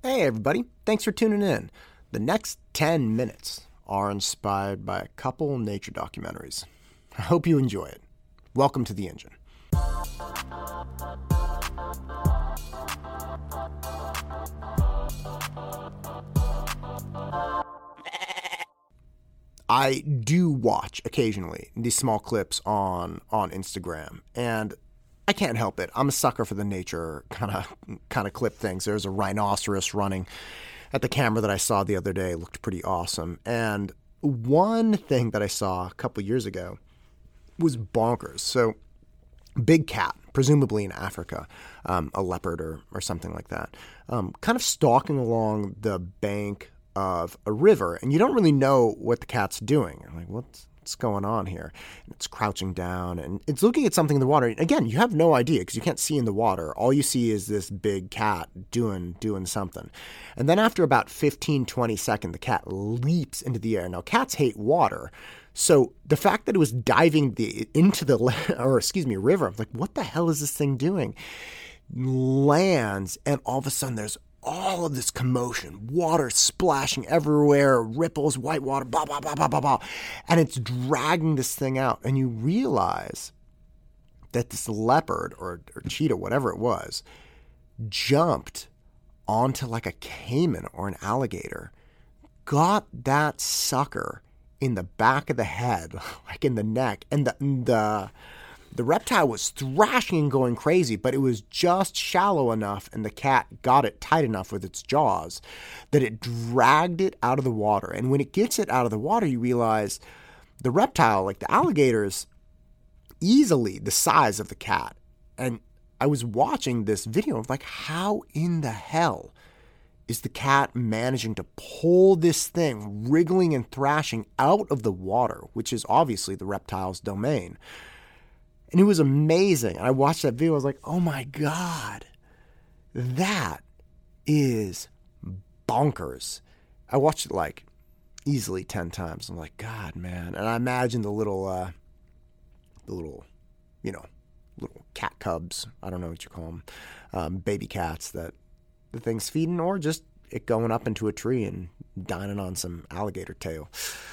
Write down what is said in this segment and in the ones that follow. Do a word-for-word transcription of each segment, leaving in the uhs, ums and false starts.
Hey everybody, thanks for tuning in. The next ten minutes are inspired by a couple nature documentaries. I hope you enjoy it. Welcome to The Engine. I do watch occasionally these small clips on, on Instagram, and I can't help it. I'm a sucker for the nature kind of kind of clip things. There's a rhinoceros running at the camera that I saw the other day. It looked pretty awesome. And one thing that I saw a couple years ago was bonkers. So big cat, presumably in Africa, um, a leopard or, or something like that, um, kind of stalking along the bank of a river. And you don't really know what the cat's doing. I'm like, what's What's going on here? And it's crouching down and it's looking at something in the water. And again, you have no idea because you can't see in the water. All you see is this big cat doing doing something. And then after about fifteen, twenty seconds, the cat leaps into the air. Now, cats hate water. So the fact that it was diving the, into the, or excuse me, river, I'm like, what the hell is this thing doing? Lands, and all of a sudden there's all of this commotion, water splashing everywhere, ripples, white water, blah, blah, blah, blah, blah, blah. And it's dragging this thing out. And you realize that this leopard or, or cheetah, whatever it was, jumped onto like a caiman or an alligator, got that sucker in the back of the head, like in the neck. And the, the, The reptile was thrashing and going crazy, but it was just shallow enough and the cat got it tight enough with its jaws that it dragged it out of the water. And when it gets it out of the water, you realize the reptile, like the alligator, is easily the size of the cat. And I was watching this video of like, how in the hell is the cat managing to pull this thing, wriggling and thrashing out of the water, which is obviously the reptile's domain. And it was amazing. I watched that video. I was like, oh my God, that is bonkers. I watched it like easily ten times. I'm like, God, man. And I imagine the little, uh, the little, you know, little cat cubs. I don't know what you call them. Um, baby cats that the thing's feeding, or just it going up into a tree and dining on some alligator tail.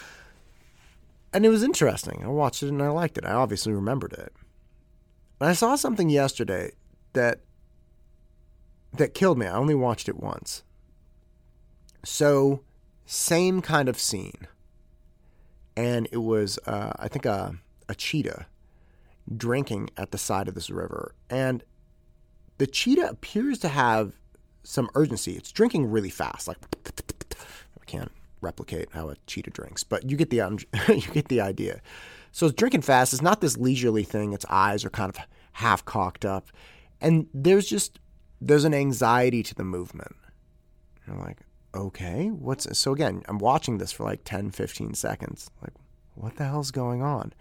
And it was interesting. I watched it and I liked it. I obviously remembered it. And I saw something yesterday that that killed me. I only watched it once. So, same kind of scene. And it was, uh, I think, a, a cheetah drinking at the side of this river. And the cheetah appears to have some urgency. It's drinking really fast. Like, I can't replicate how a cheetah drinks, but you get the um, you get the idea. So it's drinking fast. It's not this leisurely thing. Its eyes are kind of half cocked up. And there's just, there's an anxiety to the movement. You're like, okay, what's, so again, I'm watching this for like ten, fifteen seconds. Like, what the hell's going on?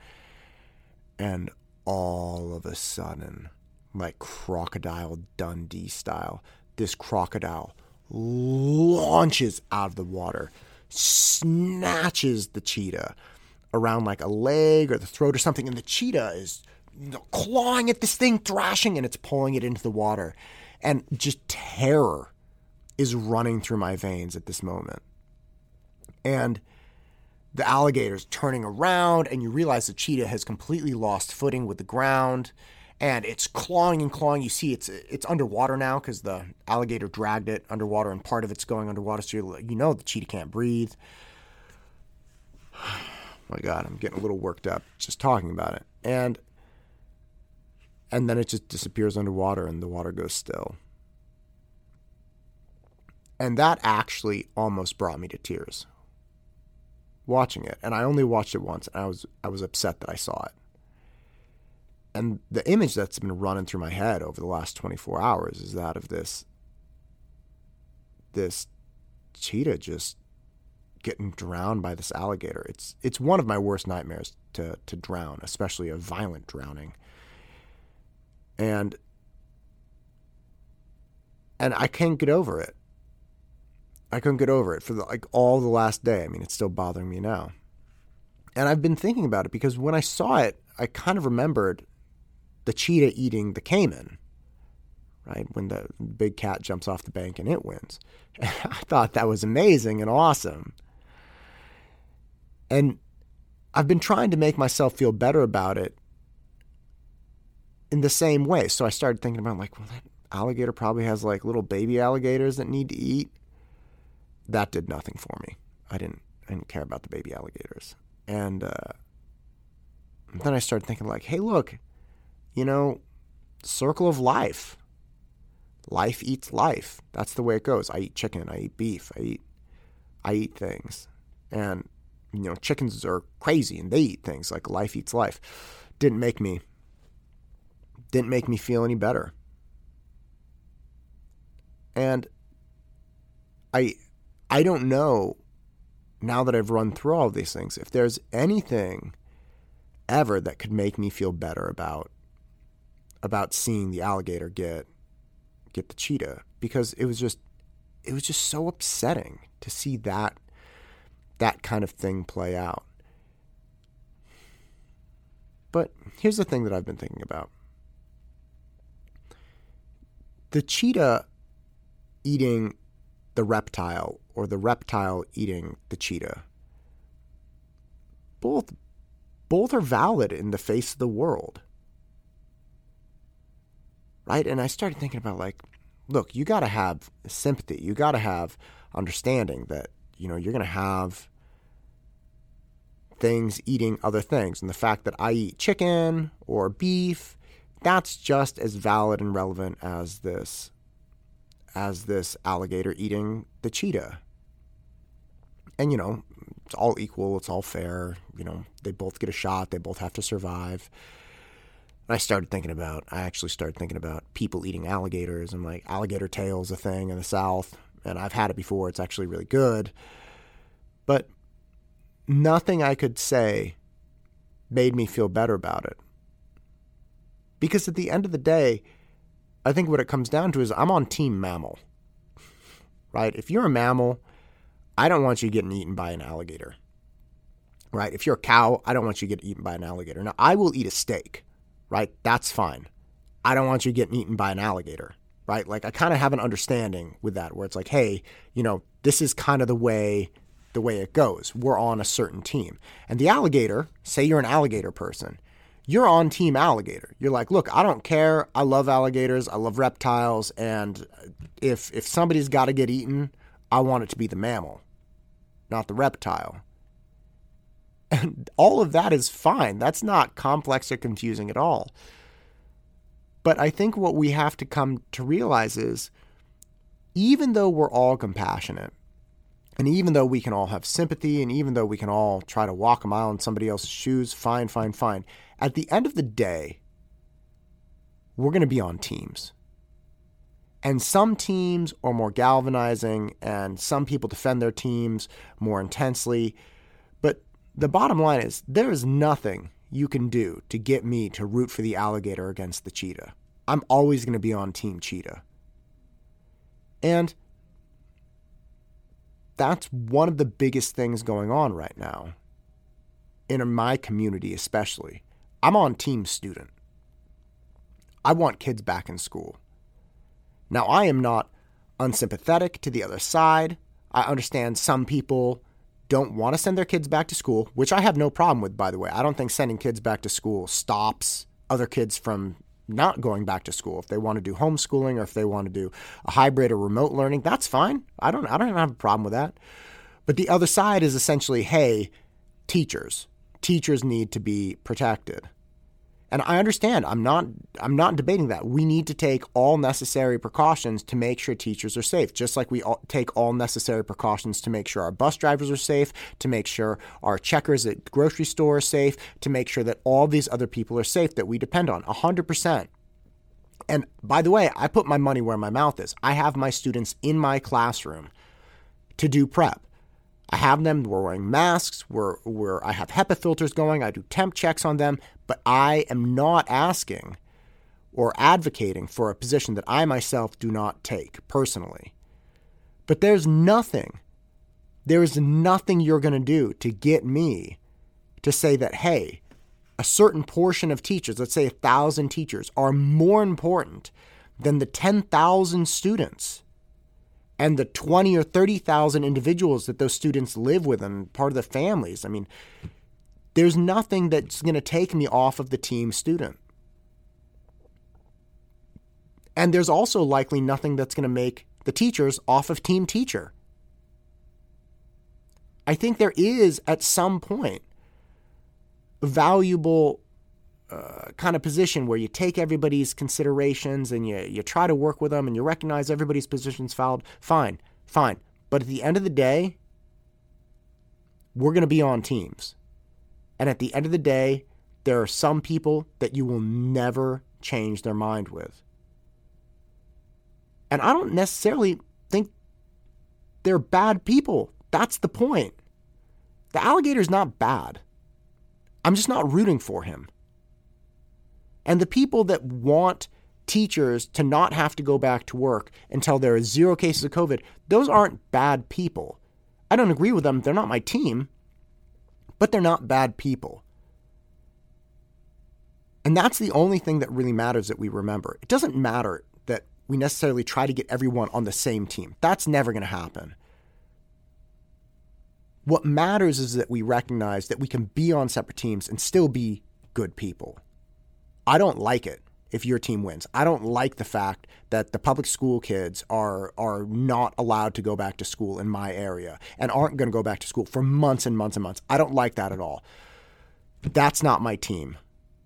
And all of a sudden, like Crocodile Dundee style, this crocodile launches out of the water, snatches the cheetah around like a leg or the throat or something, and the cheetah is, you know, clawing at this thing, thrashing, and it's pulling it into the water. And just terror is running through my veins at this moment. And the alligator's turning around, and you realize the cheetah has completely lost footing with the ground, and it's clawing and clawing. You see it's it's underwater now because the alligator dragged it underwater, and part of it's going underwater, so you're, you know the cheetah can't breathe. My God, I'm getting a little worked up just talking about it. And and then it just disappears underwater and the water goes still. And that actually almost brought me to tears watching it. And I only watched it once, and I was I was upset that I saw it. And the image that's been running through my head over the last twenty-four hours is that of this this cheetah just getting drowned by this alligator. It's it's one of my worst nightmares to to drown, especially a violent drowning. And and I can't get over it. I couldn't get over it for the, like all the last day. I mean, it's still bothering me now. And I've been thinking about it because when I saw it, I kind of remembered the cheetah eating the caiman. right? When the big cat jumps off the bank and it wins. And I thought that was amazing and awesome. And I've been trying to make myself feel better about it in the same way. So I started thinking about like, well, that alligator probably has like little baby alligators that need to eat. That did nothing for me. I didn't, I didn't care about the baby alligators. And uh, then I started thinking like, hey, look, you know, circle of life. Life eats life. That's the way it goes. I eat chicken. I eat beef. I eat, I eat things. And, you know, chickens are crazy and they eat things. Like life eats life. Didn't make me, didn't make me feel any better. And I, I don't know, now that I've run through all of these things, if there's anything ever that could make me feel better about, about seeing the alligator get, get the cheetah, because it was just, it was just so upsetting to see that, that kind of thing play out. But here's the thing that I've been thinking about. The cheetah eating the reptile or the reptile eating the cheetah, both, both are valid in the face of the world. Right? And I started thinking about like, look, you got to have sympathy. You got to have understanding that, you know, you're going to have things eating other things. And the fact that I eat chicken or beef, that's just as valid and relevant as this, as this alligator eating the cheetah. And, you know, it's all equal. It's all fair. You know, they both get a shot. They both have to survive. I started thinking about, I actually started thinking about people eating alligators, and like alligator tail is a thing in the South, and I've had it before. It's actually really good. But nothing I could say made me feel better about it. Because at the end of the day, I think what it comes down to is I'm on team mammal, right? If you're a mammal, I don't want you getting eaten by an alligator, right? If you're a cow, I don't want you getting eaten by an alligator. Now, I will eat a steak. Right? That's fine. I don't want you getting eaten by an alligator, right? Like I kind of have an understanding with that where it's like, hey, you know, this is kind of the way, the way it goes. We're on a certain team. And the alligator, say you're an alligator person, you're on team alligator. You're like, look, I don't care. I love alligators. I love reptiles. And if, if somebody's got to get eaten, I want it to be the mammal, not the reptile. And all of that is fine. That's not complex or confusing at all. But I think what we have to come to realize is, even though we're all compassionate, and even though we can all have sympathy, and even though we can all try to walk a mile in somebody else's shoes, fine, fine, fine. At the end of the day, we're going to be on teams. And some teams are more galvanizing, and some people defend their teams more intensely. But the bottom line is, there is nothing you can do to get me to root for the alligator against the cheetah. I'm always going to be on team cheetah. And that's one of the biggest things going on right now, in my community especially. I'm on team student. I want kids back in school. Now, I am not unsympathetic to the other side. I understand some people don't want to send their kids back to school, which I have no problem with, by the way. I don't think sending kids back to school stops other kids from not going back to school. If they want to do homeschooling or if they want to do a hybrid or remote learning, that's fine. I don't I don't have a problem with that. But the other side is essentially, hey, teachers. Teachers need to be protected. And I understand. I'm not I'm not debating that. We need to take all necessary precautions to make sure teachers are safe, just like we all take all necessary precautions to make sure our bus drivers are safe, to make sure our checkers at the grocery store are safe, to make sure that all these other people are safe that we depend on, one hundred percent. And by the way, I put my money where my mouth is. I have my students in my classroom to do prep. I have them, we're wearing masks, we're, we're, I have HEPA filters going, I do temp checks on them, but I am not asking or advocating for a position that I myself do not take personally. But there's nothing, there is nothing you're going to do to get me to say that, hey, a certain portion of teachers, let's say a thousand teachers, are more important than the ten thousand students and the twenty or thirty thousand individuals that those students live with and part of their families. I mean, there's nothing that's going to take me off of the team student. And there's also likely nothing that's going to make the teachers off of team teacher. I think there is, at some point, a valuable uh, kind of position where you take everybody's considerations and you, you try to work with them and you recognize everybody's position's valid. Fine, fine. But at the end of the day, we're going to be on teams. And at the end of the day, there are some people that you will never change their mind with. And I don't necessarily think they're bad people. That's the point. The alligator's not bad. I'm just not rooting for him. And the people that want teachers to not have to go back to work until there are zero cases of COVID, those aren't bad people. I don't agree with them. They're not my team, but they're not bad people. And that's the only thing that really matters that we remember. It doesn't matter that we necessarily try to get everyone on the same team. That's never going to happen. What matters is that we recognize that we can be on separate teams and still be good people. I don't like it if your team wins. I don't like the fact that the public school kids are are not allowed to go back to school in my area and aren't going to go back to school for months and months and months. I don't like that at all. That's not my team.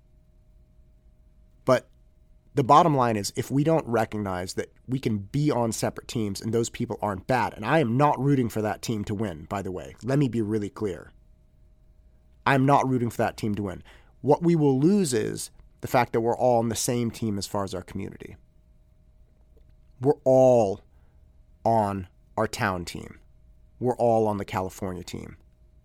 But the bottom line is, if we don't recognize that we can be on separate teams and those people aren't bad, and I am not rooting for that team to win, by the way. Let me be really clear. I'm not rooting for that team to win. What we will lose is the fact that we're all on the same team as far as our community. We're all on our town team. We're all on the California team.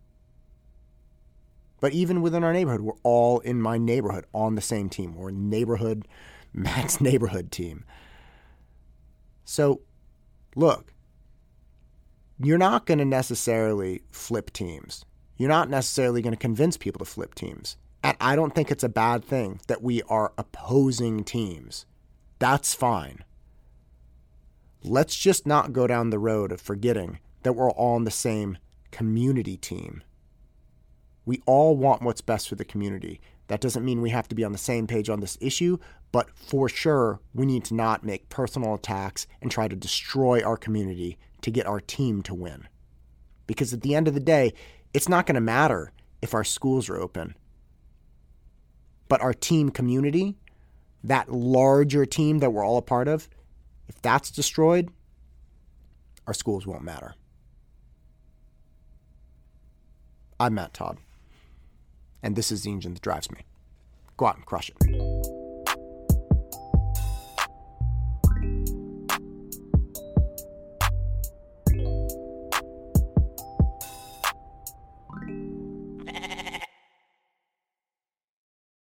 But even within our neighborhood, we're all in my neighborhood on the same team. We're neighborhood, Matt's neighborhood team. So, look, you're not going to necessarily flip teams. You're not necessarily going to convince people to flip teams. And I don't think it's a bad thing that we are opposing teams. That's fine. Let's just not go down the road of forgetting that we're all on the same community team. We all want what's best for the community. That doesn't mean we have to be on the same page on this issue, but for sure, we need to not make personal attacks and try to destroy our community to get our team to win. Because at the end of the day, it's not going to matter if our schools are open. But our team community, that larger team that we're all a part of, if that's destroyed, our schools won't matter. I'm Matt Todd, and this is the engine that drives me. Go out and crush it.